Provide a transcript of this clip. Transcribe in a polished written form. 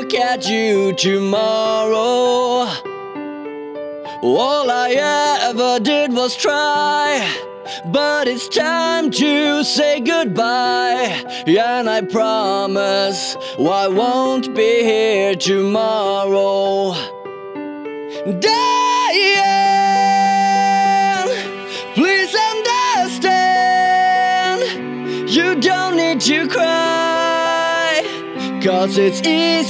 look at you tomorrow. All I ever did was try, but it's time to say goodbye. And I promise I won't be here tomorrow. Diane, please understand, you don't need to cry, 'cause it's easy